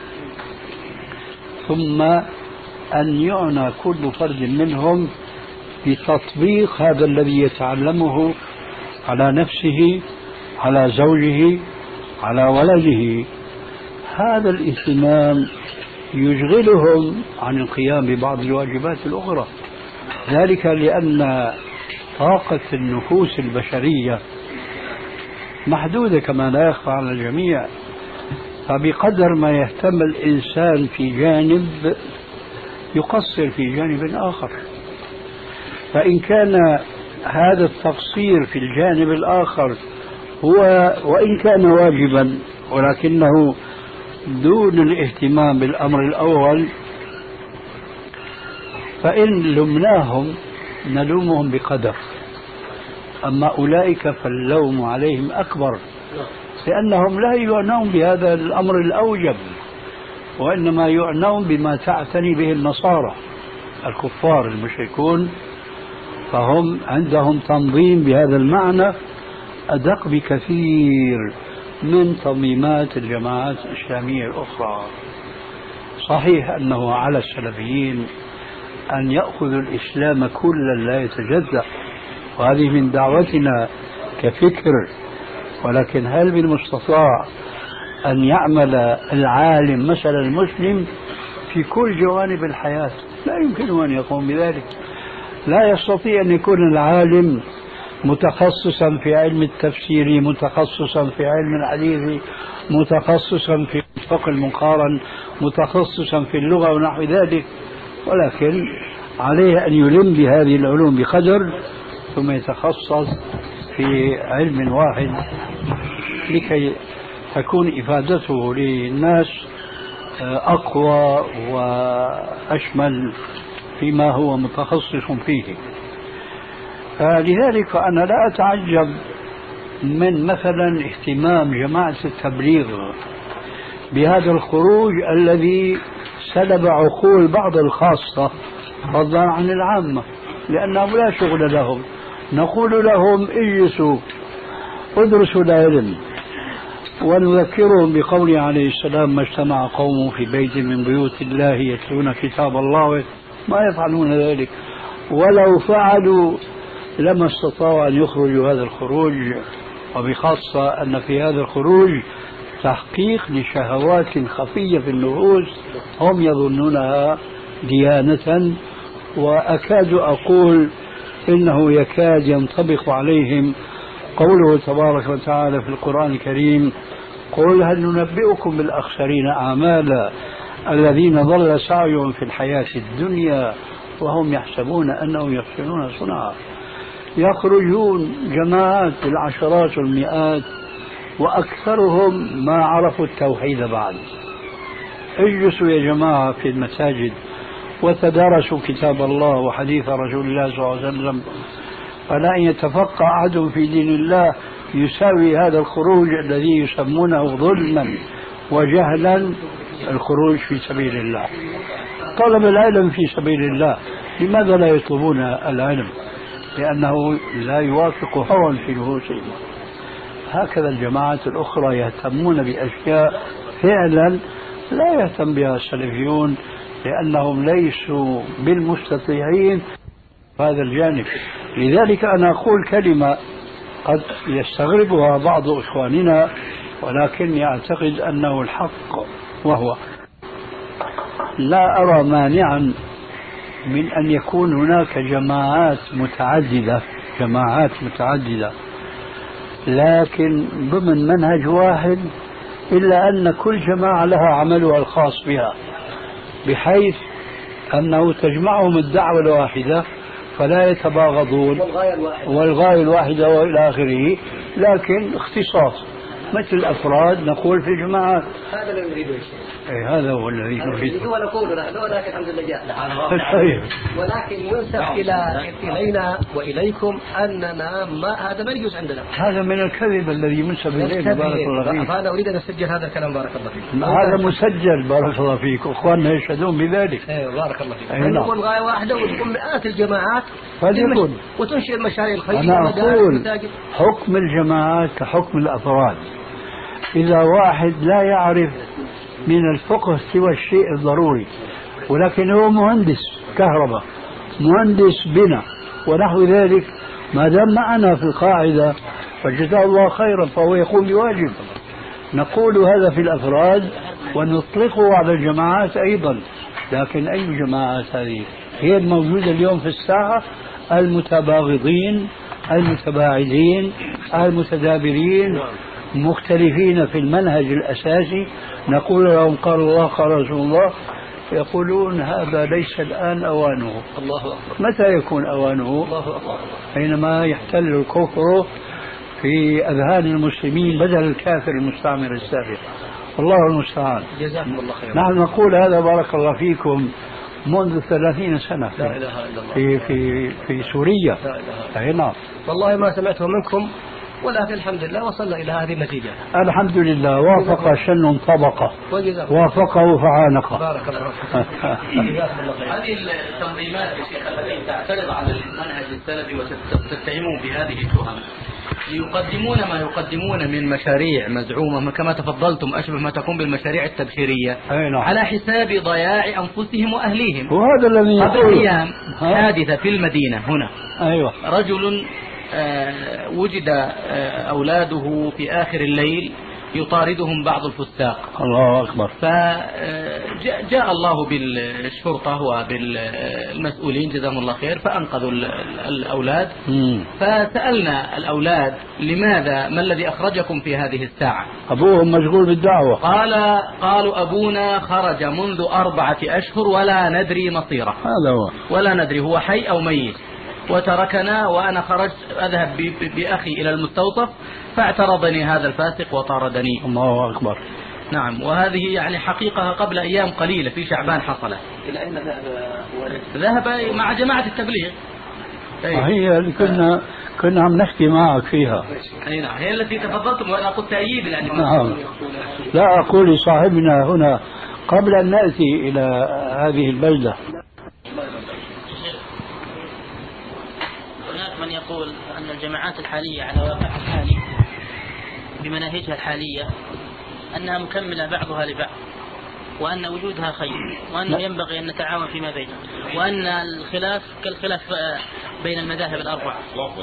ثم أن يعنى كل فرد منهم بتطبيق هذا الذي يتعلمه على نفسه، على زوجه، على ولده. هذا الاهتمام يشغلهم عن القيام ببعض الواجبات الأخرى، ذلك لأن طاقة النفوس البشرية محدودة كما لا يخفى على الجميع، فبقدر ما يهتم الإنسان في جانب يقصر في جانب آخر. فإن كان هذا التقصير في الجانب الآخر هو وإن كان واجبا ولكنه دون الاهتمام بالأمر الأول، فإن لمناهم نلومهم بقدر. أما أولئك فاللوم عليهم أكبر، لأنهم لا يعنون بهذا الأمر الأوجب، وإنما يعنون بما تعتني به النصارى الكفار المشركون، فهم عندهم تنظيم بهذا المعنى أدق بكثير من تنظيمات الجماعات الإسلامية الأخرى. صحيح أنه على السلفيين أن يأخذوا الإسلام كلا لا يتجزأ، وهذه من دعوتنا كفكر، ولكن هل بالمستطاع أن يعمل العالم مثل المسلم في كل جوانب الحياة؟ لا يمكن أن يقوم بذلك. لا يستطيع أن يكون العالم متخصصا في علم التفسير، متخصصا في علم الحديث، متخصصا في الفقه المقارن، متخصصا في اللغة ونحو ذلك، ولكن عليه أن يلم بهذه العلوم بقدر ثم يتخصص في علم واحد لكي تكون إفادته للناس أقوى وأشمل فيما هو متخصص فيه. لذلك أنا لا أتعجب من مثلا اهتمام جماعة التبليغ بهذا الخروج الذي سلب عقول بعض الخاصة فضلا عن العامة، لأنهم لا شغل لهم. نقول لهم اجلسوا ادرسوا العلم، ونذكرهم بقوله عليه السلام: ما اجتمع قوم في بيت من بيوت الله يتلون كتاب الله ما يفعلون ذلك، ولو فعلوا لما استطاعوا أن يخرجوا هذا الخروج. وبخاصة أن في هذا الخروج تحقيق لشهوات خفية في النفوس هم يظنونها ديانة، وأكاد أقول إنه يكاد ينطبق عليهم قوله تبارك وتعالى في القرآن الكريم: قل هل ننبئكم بالأخسرين أعمالا الذين ضل سعيهم في الحياة الدنيا وهم يحسبون أنهم يحسنون صنعا. يخرجون جماعات بالعشرات والمئات وأكثرهم ما عرفوا التوحيد بعد. اجلسوا يا جماعة في المساجد وتدارسوا كتاب الله وحديث رسول الله صلى الله عليه وسلم، فلا أن يتفقه أحد في دين الله يساوي هذا الخروج الذي يسمونه ظلما وجهلا الخروج في سبيل الله. طلب العلم في سبيل الله، لماذا لا يطلبون العلم؟ لأنه لا يوافق هوى في نفوسهم. هكذا الجماعات الأخرى يهتمون بأشياء فعلا لا يهتم بها السلفيون، لأنهم ليسوا بالمستطيعين هذا الجانب. لذلك أنا أقول كلمة قد يستغربها بعض إخواننا، ولكني أعتقد أنه الحق، وهو: لا أرى مانعا من أن يكون هناك جماعات متعددة جماعات متعددة لكن ضمن منهج واحد، إلا أن كل جماعة لها عملها الخاص بها، بحيث أنه تجمعهم الدعوة الواحدة فلا يتباغضون والغاية الواحدة وإلى آخره، لكن اختصاص مثل الأفراد نقول في الجماعات. هذا الذي نريده يا شيخ. اي هذا هو الذي نريده. هو نقول له، لكن الحمد لله جاء. ولكن ينسب الى الينا واليكم اننا ما هذا ما يجوز عندنا. هذا من الكذب الذي ينسب الينا. بارك الله فيك. فانا اريد ان اسجل هذا الكلام. بارك الله فيك. هذا مسجل. بارك الله فيك. اخواننا يشهدون بذلك. ايوه بارك الله فيك. نكون غايه واحده وتكون مئات الجماعات فليكن وتنشئ المشاريع الخيريه. انا اقول حكم الجماعات كحكم الافراد. إذا واحد لا يعرف من الفقه سوى الشيء الضروري، ولكن هو مهندس كهرباء، مهندس بناء ونحو ذلك، ما دام معنا في القاعدة فجزاه الله خيرا فهو يقوم بواجب. نقول هذا في الأفراد ونطلقه على الجماعات أيضا. لكن أي جماعات هذه؟ هي الموجودة اليوم في الساحة: المتباغضين، المتباعدين، المتدابرين، مختلفين في المنهج الأساسي. نقول لهم قال الله قال رسول الله، يقولون هذا ليس الآن أوانه. الله أكبر. متى يكون أوانه؟ الله أكبر. حينما يحتل الكفر في أذهان المسلمين بدل الكافر المستعمر السابق. الله المستعان. جزاكم الله خيرا. نحن نقول هذا بارك الله فيكم منذ ثلاثين سنة لا إله إلا الله. في في في سوريا. لا إله إلا الله. والله ما سمعته منكم، ولكن الحمد لله وصلنا إلى هذه النتيجة. الحمد لله. وافق شن طبقة وافقه فعانقه. بارك الله فيك. هذه التنظيمات يا شيخ التي تعترض على المنهج السلفي وتتهمون بهذه التهم، يقدمون ما يقدمون من مشاريع مزعومة كما تفضلتم أشبه ما تكون بالمشاريع التبشيرية على حساب ضياع أنفسهم وأهليهم. وهذا الذي قبل أيام حادثة في المدينة هنا. أيوة. رجل آه وجد آه أولاده في آخر الليل يطاردهم بعض الفساق. الله أكبر. فجاء الله بالشرطة وبالمسؤولين جزاهم الله خير فأنقذوا الأولاد. مم. فسألنا الأولاد لماذا، ما الذي أخرجكم في هذه الساعة؟ أبوهم مشغول بالدعوة. قال قالوا أبونا خرج منذ أربعة أشهر ولا ندري مصيره. هذا هو. ولا ندري هو حي أو ميت، وتركنا وأنا خرجت أذهب بأخي إلى المستوطف فاعترضني هذا الفاسق وطاردني. الله أكبر. نعم، وهذه يعني حقيقة قبل أيام قليلة في شعبان حصلت. إلى أين ذهب؟ ذهب مع جماعة التبليغ. هي اللي كنا كنا عم نحكي معك فيها. أي نعم، هي التي تفضلتم وأنا قلت تأييد يعني. نعم. لا أقول لصاحبنا هنا قبل أن نأتي إلى هذه البلدة. هناك من يقول أن الجماعات الحالية على واقعها الحالي بمناهجها الحالية أنها مكملة بعضها لبعض، وأن وجودها خير، وأنه ينبغي أن نتعاون فيما بيننا، وأن الخلاف كالخلاف بين المذاهب الأربعة.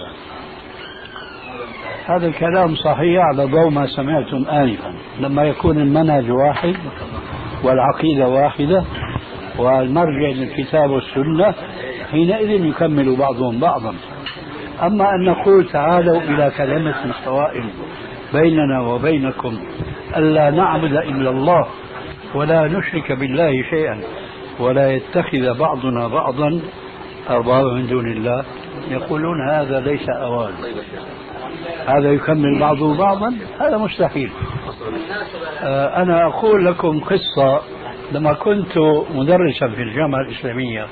هذا الكلام صحيح على ضوء ما سمعتم آنفا. لما يكون المنهج واحد والعقيدة واحدة والمرجع للكتاب والسنة حينئذ يكمل بعضهم بعضا. أما أن نقول تعالوا إلى كلمة سواء بيننا وبينكم ألا نعبد إلا الله ولا نشرك بالله شيئا ولا يتخذ بعضنا بعضا أربابا من دون الله، يقولون هذا ليس أوان، هذا يكمل بعضه بعضا، هذا مستحيل. أنا أقول لكم قصة. لما كنت مدرسا في الجامعة الإسلامية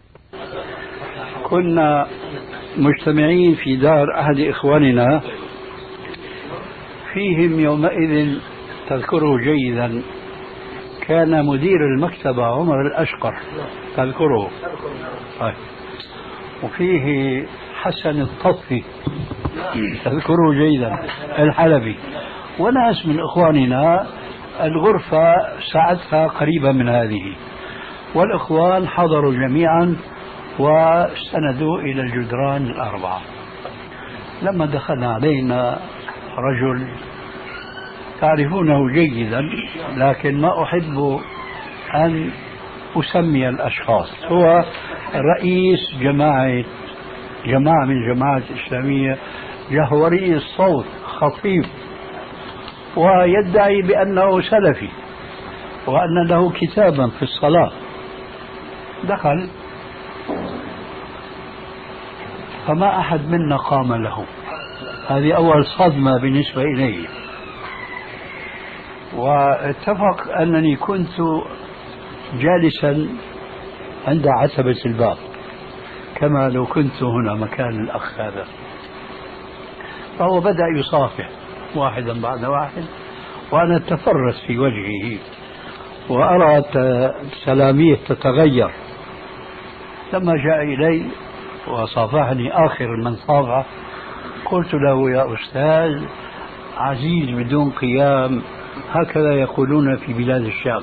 كنا مجتمعين في دار أحد إخواننا، فيهم يومئذ تذكره جيدا كان مدير المكتبة عمر الأشقر، تذكره، وفيه حسن الطفي، تذكره جيدا، الحلبي، وناس من إخواننا. الغرفة ساعتها قريبة من هذه، والإخوان حضروا جميعا واستندوا إلى الجدران الأربعة. لما دخل علينا رجل تعرفونه جيدا، لكن ما أحب أن أسمي الأشخاص، هو رئيس جماعة جماعة من جماعات إسلامية، جهوري الصوت، خطيب، ويدعي بأنه سلفي وأن له كتابا في الصلاة. دخل فما أحد منا قام له، هذه أول صدمة بالنسبة إلي. واتفق أنني كنت جالسا عند عتبة الباب كما لو كنت هنا مكان الأخ هذا، فهو بدأ يصافح واحدا بعد واحد، وأنا أتفرس في وجهه وأرى سلاميه تتغير. لما جاء إلي وصافحني آخر من صافح قلت له يا أستاذ عزيز بدون قيام، هكذا يقولون في بلاد الشام.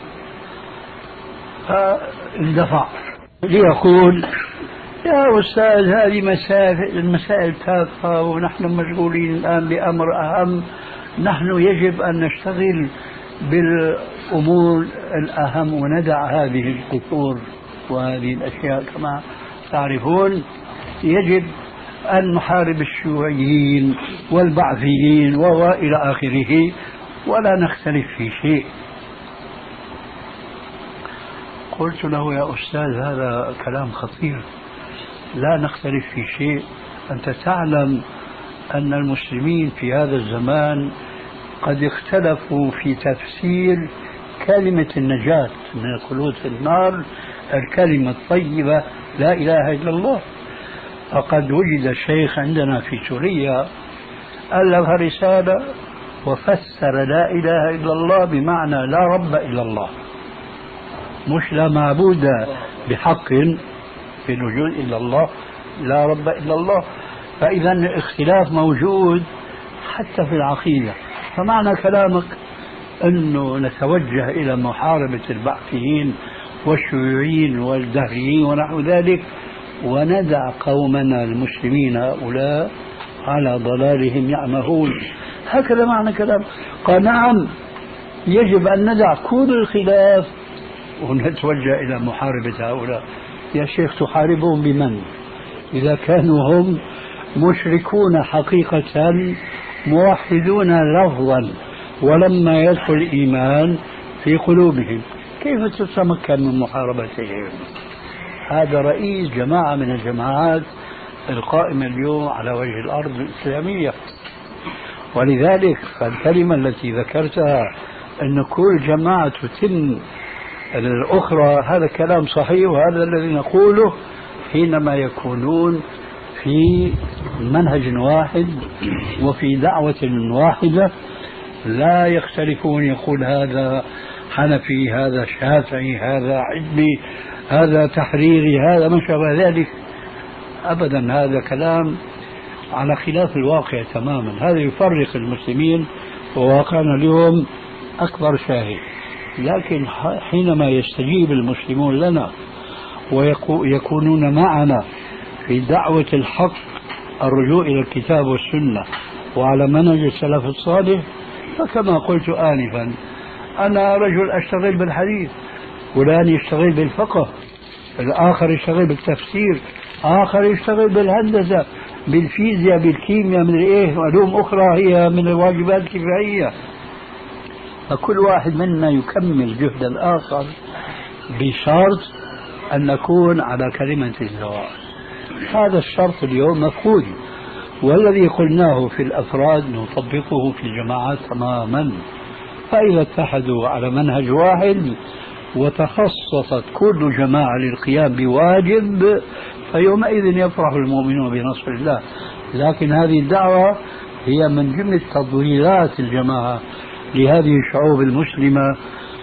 فاندفع ليقول يا أستاذ هذه مسائل المسائل تافهة ونحن مشغولين الآن بأمر أهم، نحن يجب أن نشتغل بالأمور الأهم وندع هذه القصور وهذه الأشياء. كما تعرفون يجب أن نحارب الشيوعيين والبعثيين وإلى آخره، ولا نختلف في شيء. قلت له يا أستاذ هذا كلام خطير، لا نختلف في شيء، أنت تعلم أن المسلمين في هذا الزمان قد اختلفوا في تفسير كلمة النجاة من خلود النار، الكلمة الطيبة لا إله إلا الله. فقد وجد شيخ عندنا في سوريا ألف رسالة وفسر لا إله إلا الله بمعنى لا رب إلا الله، مش لا معبود بحق في الوجود إلا الله، لا رب إلا الله. فإذا الاختلاف موجود حتى في العقيدة. فمعنى كلامك أنه نتوجه إلى محاربة البعثيين والشيوعيين والدهريين ونحو ذلك، وندع قومنا المسلمين هؤلاء على ضلالهم يعمهون، هكذا معنى كلام. قال نعم يجب أن ندع كل الخلاف ونتوجه إلى محاربة هؤلاء. يا شيخ تحاربهم بمن إذا كانوا هم مشركون حقيقة موحدون لفظا ولما يدخل الإيمان في قلوبهم، كيف تتمكن من محاربتهم؟ هذا رئيس جماعة من الجماعات القائمة اليوم على وجه الأرض الإسلامية. ولذلك فالكلمة التي ذكرتها أن كل جماعة تتم الأخرى، هذا كلام صحيح، وهذا الذي نقوله حينما يكونون في منهج واحد وفي دعوة واحدة لا يختلفون، يقول هذا حنفي، هذا شافعي، هذا علمي، هذا تحريري، هذا ما شابه ذلك. أبدا، هذا كلام على خلاف الواقع تماما. هذا يفرق المسلمين، وواقعنا اليوم أكبر شاهد. لكن حينما يستجيب المسلمون لنا ويكونون معنا في دعوة الحق، الرجوع إلى الكتاب والسنة وعلى منهج السلف الصالح، فكما قلت آنفا أنا رجل أشتغل بالحديث، فلان يشتغل بالفقه، الآخر يشتغل بالتفسير، آخر يشتغل بالهندسة، بالفيزياء، بالكيمياء، من إيه علوم أخرى هي من الواجبات الكفائية. فكل واحد منا يكمل جهد الآخر بشرط أن نكون على كلمة السواء. هذا الشرط اليوم مفقود، والذي قلناه في الأفراد نطبقه في الجماعات تماما. فإذا اتحدوا على منهج واحد وتخصصت كل جماعة للقيام بواجب، فيومئذ يفرح المؤمنون بنصر الله. لكن هذه الدعوة هي من جملة تضليلات الجماعة لهذه الشعوب المسلمة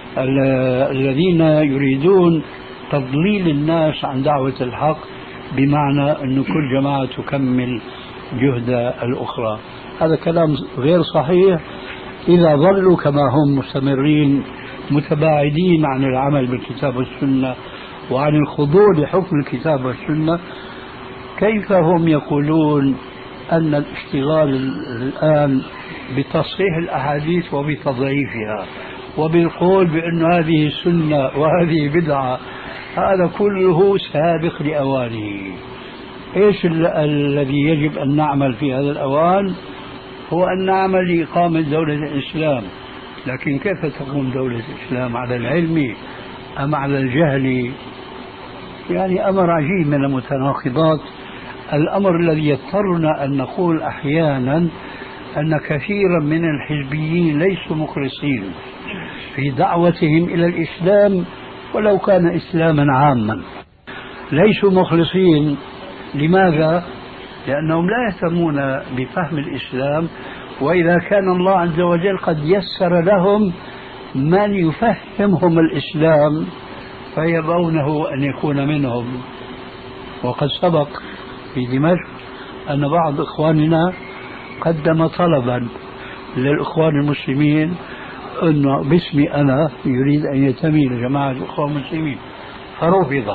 الذين يريدون تضليل الناس عن دعوة الحق، بمعنى أن كل جماعة تكمل جهد الأخرى. هذا كلام غير صحيح إذا ظلوا كما هم مستمرين متباعدين عن العمل بالكتاب والسنة وعن الخضوع لحكم الكتاب والسنة. كيف هم يقولون أن الاشتغال الآن بتصحيح الأحاديث وبتضعيفها وبالقول بأن هذه سنة وهذه بدعة، هذا كله سابق لأوانه. إيش الذي يجب أن نعمل في هذا الأوان؟ هو أن نعمل لإقامة دولة الإسلام. لكن كيف تقوم دولة الإسلام؟ على العلم أم على الجهل؟ يعني أمر عجيب من المتناقضات. الأمر الذي يضطرنا أن نقول أحيانا أن كثيرا من الحزبيين ليسوا مخلصين في دعوتهم إلى الإسلام، ولو كان إسلاما عاما. ليسوا مخلصين. لماذا؟ لأنهم لا يهتمون بفهم الإسلام، وإذا كان الله عز وجل قد يسر لهم من يفهمهم الإسلام فيبونه أن يكون منهم. وقد سبق في دمشق أن بعض إخواننا قدم طلبا للإخوان المسلمين أنه باسمي أنا يريد أن ينتمي لجماعة الإخوان المسلمين، فرفض.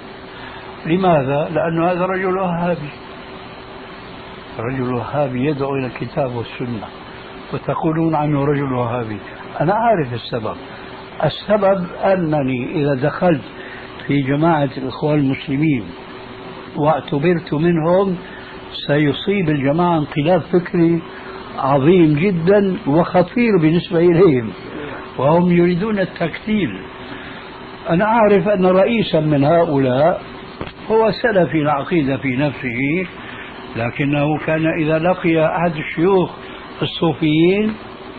لماذا؟ لأن هذا رجل وهابي، رجل وهابي يدعو إلى الكتاب والسنة، وتقولون عنه رجل وهابي. أنا أعرف السبب. السبب أنني إذا دخلت في جماعة الإخوان المسلمين واعتبرت منهم سيصيب الجماعة انقلاب فكري عظيم جدا وخطير بالنسبة إليهم، وهم يريدون التكتيل. أنا أعرف أن رئيسا من هؤلاء هو سلفي العقيدة في نفسه، لكنه كان إذا لقي أحد الشيوخ الصوفيين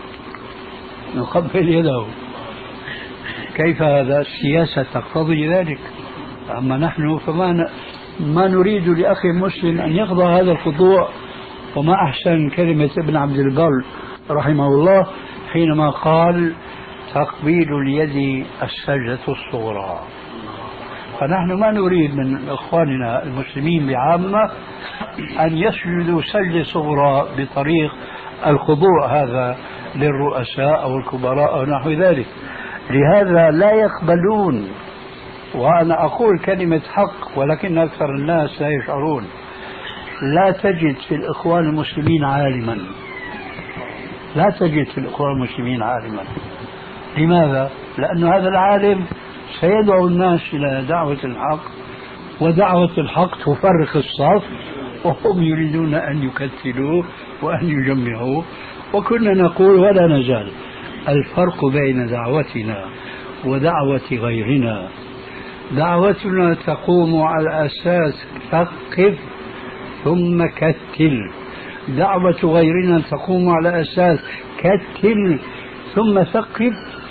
نقبل يده. كيف هذا؟ السياسة تقتضي ذلك. أما نحن فما ما نريد لأخي مسلم أن يخضع هذا الخضوع. وما أحسن كلمة ابن عبد البر رحمه الله حينما قال تقبيل اليد السجدة الصغرى. فنحن ما نريد من إخواننا المسلمين بعامة أن يسجدوا سجدة صغرى بطريق الخضوع هذا للرؤساء أو الكبراء أو نحو ذلك. لهذا لا يقبلون. وأنا أقول كلمة حق، ولكن أكثر الناس لا يشعرون. لا تجد في الإخوان المسلمين عالما، لا تجد في الإخوان المسلمين عالما. لماذا؟ لأن هذا العالم سيدعو الناس إلى دعوة الحق، ودعوة الحق تفرق الصف، وهم يريدون أن يكتلوه وأن يجمعوه. وكنا نقول ولا نزال الفرق بين دعوتنا ودعوة غيرنا. دعوتنا تقوم على أساس ثقف ثم كتل، دعوة غيرنا تقوم على أساس كتل ثم ثقف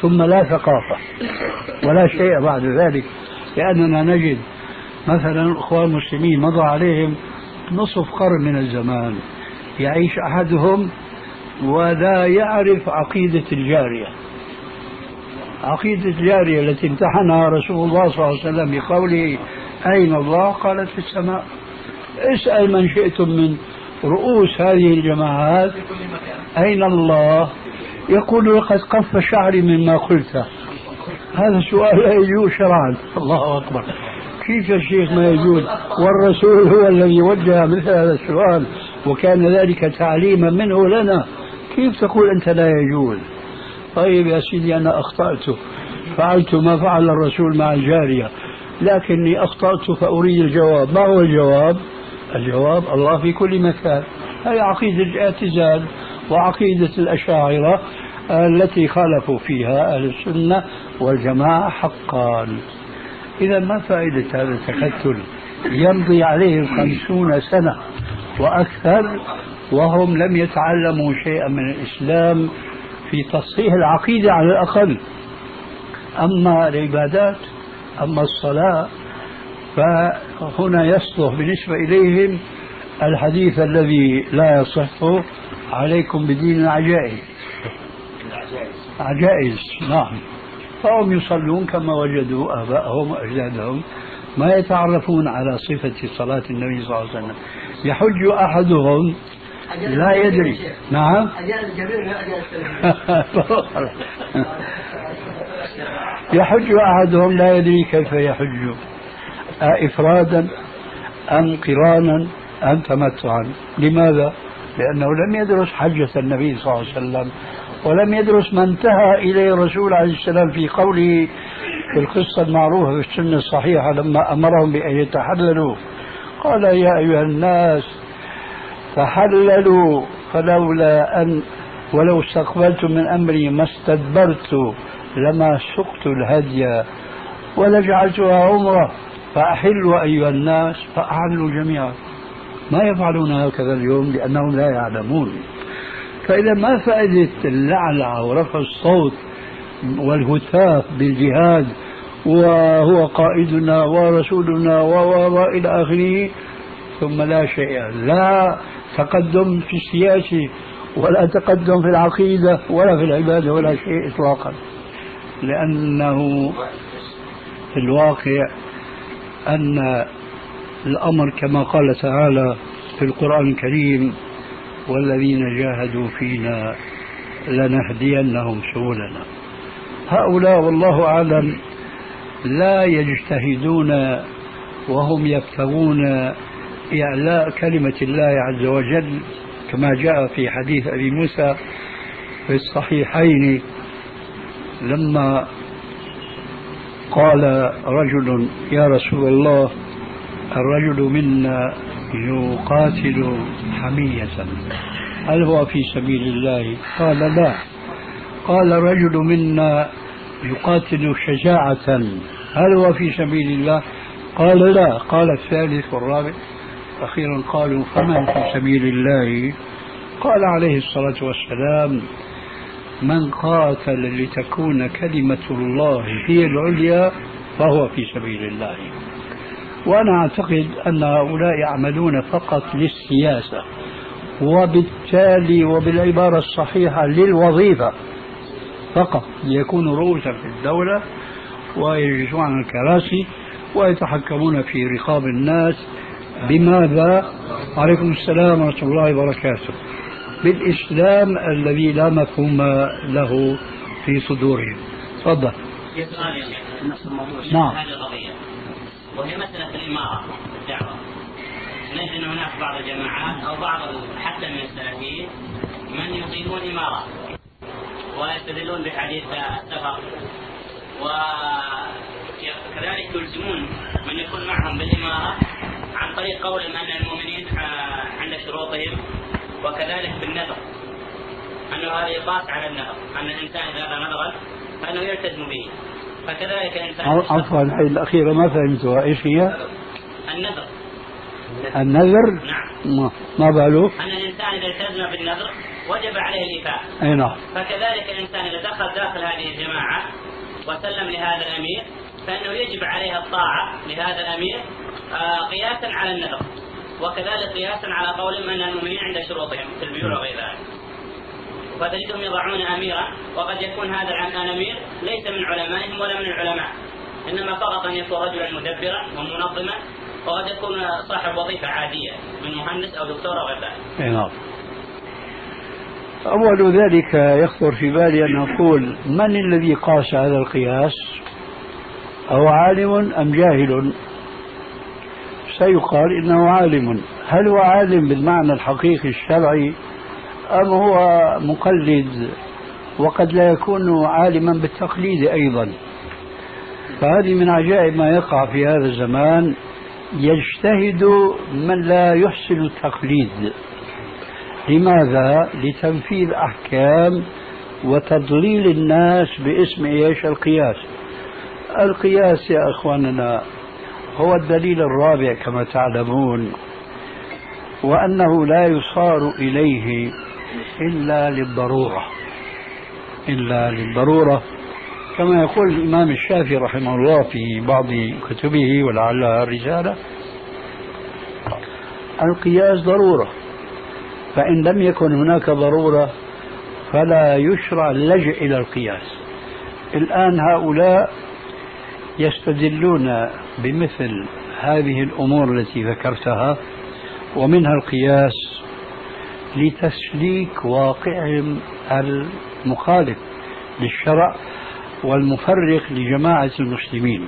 ثم لا ثقافة ولا شيء بعد ذلك، لأننا نجد مثلا الأخوان المسلمين مضى عليهم نصف قرن من الزمان يعيش أحدهم ولا يعرف عقيدة الجارية، عقيدة الجارية التي امتحنها رسول الله صلى الله عليه وسلم بقوله أين الله؟ قالت في السماء. اسأل من شئتم من رؤوس هذه الجماعات أين الله؟ يقول لقد قف شعري مما قلته. هذا سؤال لا يجوز شرعا. الله أكبر، كيف يا شيخ ما يجوز؟ والرسول هو الذي وجه مثل هذا السؤال وكان ذلك تعليما منه لنا، كيف تقول أنت لا يجوز؟ طيب يا سيدي أنا أخطأت، فعلت ما فعل الرسول مع الجارية، لكني أخطأت فأريد الجواب. ما هو الجواب؟ الجواب الله في كل مكان. هذه عقيدة الاعتزال وعقيدة الأشاعرة التي خالفوا فيها أهل السنة والجماعة حقا. إذا ما فائدة هذا التكتل؟ يمضي عليهم خمسون سنة وأكثر وهم لم يتعلموا شيئا من الإسلام في تصحيح العقيدة على الأقل. أما العبادات، أما الصلاة، فهنا يصلح بالنسبة إليهم الحديث الذي لا يصح: عليكم بدين العجائز. عجائز، نعم. فهم يصلون كما وجدوا آباءهم وأجدادهم، ما يتعرفون على صفة صلاة النبي صلى الله عليه وسلم. يحج أحدهم لا يدري. نعم. يحج أحدهم لا يدري كيف يحج، أفرادا أم قرانا أم تمتعا. لماذا؟ لأنه لم يدرس حجة النبي صلى الله عليه وسلم، ولم يدرس ما انتهى إليه الرسول عليه السلام في قوله في القصة المعروفة في السنة الصحيحة لما أمرهم بأن يتحللوا قال: يا أيها الناس تحللوا فلولا أن ولو استقبلت من أمري ما استدبرت لما سقت الهدي ولجعلتها عمرة فأحلوا أيها الناس فأحلوا جميعا. ما يفعلون هكذا اليوم لأنهم لا يعلمون. فإذا ما فائدة اللعلعة ورفع الصوت والهتاف بالجهاد وهو قائدنا ورسولنا وإلى آخره، ثم لا شيء، لا تقدم في السياسة ولا تقدم في العقيدة ولا في العبادة ولا شيء إطلاقا. لأنه في الواقع أن الأمر كما قال تعالى في القرآن الكريم: والذين جاهدوا فينا لنهدينهم سبلنا. هؤلاء والله أعلم لا يجتهدون وهم يبتغون إعلاء كلمة الله عز وجل، كما جاء في حديث أبي موسى في الصحيحين لما قال رجل: يا رسول الله، الرجل منا يقاتل حمية، هل هو في سبيل الله؟ قال: لا. قال: الرجل منا يقاتل شجاعة، هل هو في سبيل الله؟ قال: لا. قال الثالث والرابع أخيرا قالوا: فمن في سبيل الله؟ قال عليه الصلاة والسلام: من قاتل لتكون كلمة الله هي العليا فهو في سبيل الله. وأنا أعتقد أن هؤلاء يعملون فقط للسياسة، وبالتالي وبالعبارة الصحيحة للوظيفة فقط، ليكونوا رؤوسا في الدولة ويجلسون على الكراسي ويتحكمون في رقاب الناس. بماذا؟ عليكم السلام ورحمة الله وبركاته. بالإسلام الذي لا مفهوم له في صدورهم. تفضل. نعم. هذه القضية وهي مسألة الإمارة الدعوة. نجد هناك بعض الجماعات أو بعض حتى من السلفيين من يقيمون إمارة ويستدلون بحديث السفر، وكذلك يلزمون من يكون معهم بالإمارة عن طريق قولهم أن المؤمنين عند شروطهم، وكذلك بالنذر أنه هذا يقاس على النذر، أن الإنسان إذا هذا نذرا فإنه يلتزم به. فكذلك الإنسان عفوا الحين الأخيرة ما فهمتها، إيش هي؟ النذر. النذر؟ نعم. ما, ما باله؟ أن الإنسان إذا التزم بالنذر وجب عليه الإيفاء. أي نعم. فكذلك الإنسان إذا دخل داخل هذه الجماعة وسلم لهذا الأمير فإنه يجب عليه الطاعة لهذا الأمير قياسا على النذر، وكذلك قياسا على قول من المؤمنين عند شروطهم في البيوع وغير ذلك. فتجدهم يضعون أميرا وقد يكون هذا الأمير ليس من علمائهم ولا من العلماء، إنما فقط أن يكون رجلا مدبرا ومنظما، وقد يكون صاحب وظيفة عادية من مهندس أو دكتور أو غير ذلك. نعم. أول ذلك يخطر في بالي أن أقول من الذي قاس هذا القياس؟ أو عالم أم جاهل؟ سيقال إنه عالم. هل هو عالم بالمعنى الحقيقي الشرعي أم هو مقلد؟ وقد لا يكون عالما بالتقليد أيضا. فهذه من عجائب ما يقع في هذا الزمان، يجتهد من لا يحسن التقليد. لماذا؟ لتنفيذ أحكام وتضليل الناس باسم إيش؟ القياس. القياس يا أخواننا هو الدليل الرابع كما تعلمون، وأنه لا يصار إليه إلا للضرورة، إلا للضرورة كما يقول الإمام الشافعي رحمه الله في بعض كتبه ولعلها رسالة: القياس ضرورة، فإن لم يكن هناك ضرورة فلا يشرع اللجأ إلى القياس. الآن هؤلاء يستدلون بمثل هذه الأمور التي ذكرتها ومنها القياس لتسليك واقعهم المخالف للشرع والمفرق لجماعة المسلمين.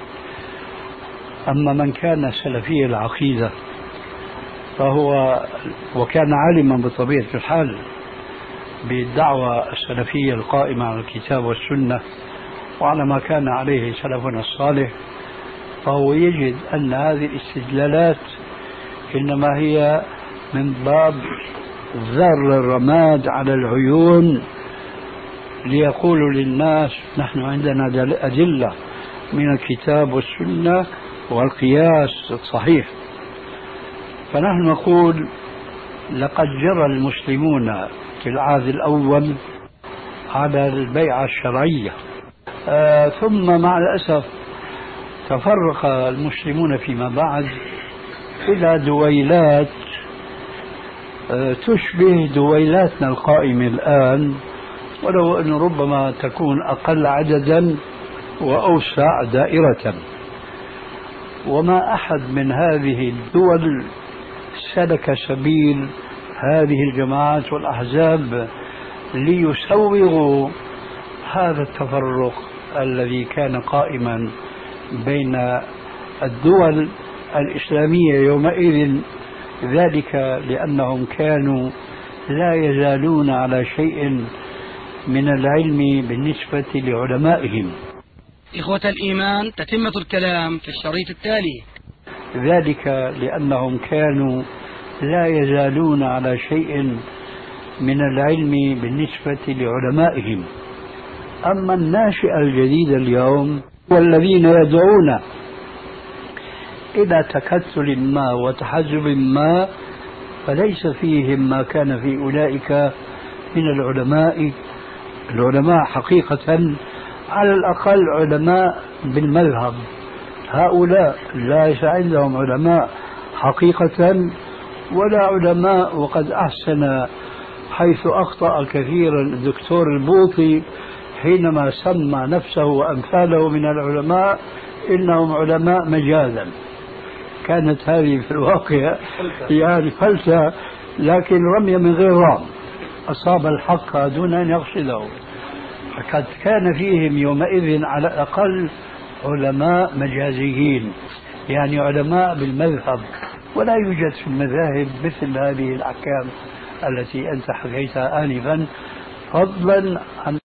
أما من كان سلفي العقيدة فهو وكان عالما بطبيعة الحال بالدعوة السلفية القائمة على الكتاب والسنة وعلى ما كان عليه سلفنا الصالح، فهو يجد أن هذه الاستدلالات إنما هي من باب ذر الرماد على العيون ليقولوا للناس نحن عندنا أدلة من الكتاب والسنة والقياس الصحيح. فنحن نقول لقد جرى المسلمون في العهد الأول على البيعة الشرعية، آه ثم مع الأسف تفرق المسلمون فيما بعد إلى دويلات آه تشبه دويلاتنا القائمة الآن، ولو أن ربما تكون أقل عددا وأوسع دائرة. وما أحد من هذه الدول سلك سبيل هذه الجماعات والأحزاب ليسوغوا هذا التفرق الذي كان قائما بين الدول الإسلامية يومئذ، ذلك لأنهم كانوا لا يزالون على شيء من العلم بالنسبة لعلمائهم. إخوة الإيمان، تتمة الكلام في الشريط التالي. ذلك لأنهم كانوا لا يزالون على شيء من العلم بالنسبة لعلمائهم. أما الناشئة الجديدة اليوم والذين يدعون إلى تكتل ما وتحزب ما فليس فيهم ما كان في أولئك من العلماء. العلماء حقيقة على الأقل علماء بالمذهب، هؤلاء ليس عندهم علماء حقيقة ولا علماء. وقد أحسن حيث أخطأ كثيرا الدكتور البوطي حينما سمى نفسه وأمثاله من العلماء إنهم علماء مجازا. كانت هذه في الواقع يعني فلسة، لكن رمي من غير رام، أصاب الحق دون أن يقصده. فقد كان فيهم يومئذ على الأقل علماء مجازيين، يعني علماء بالمذهب، ولا يوجد في المذاهب مثل هذه الأحكام التي أنت حكيتها آنفا، فضلا عن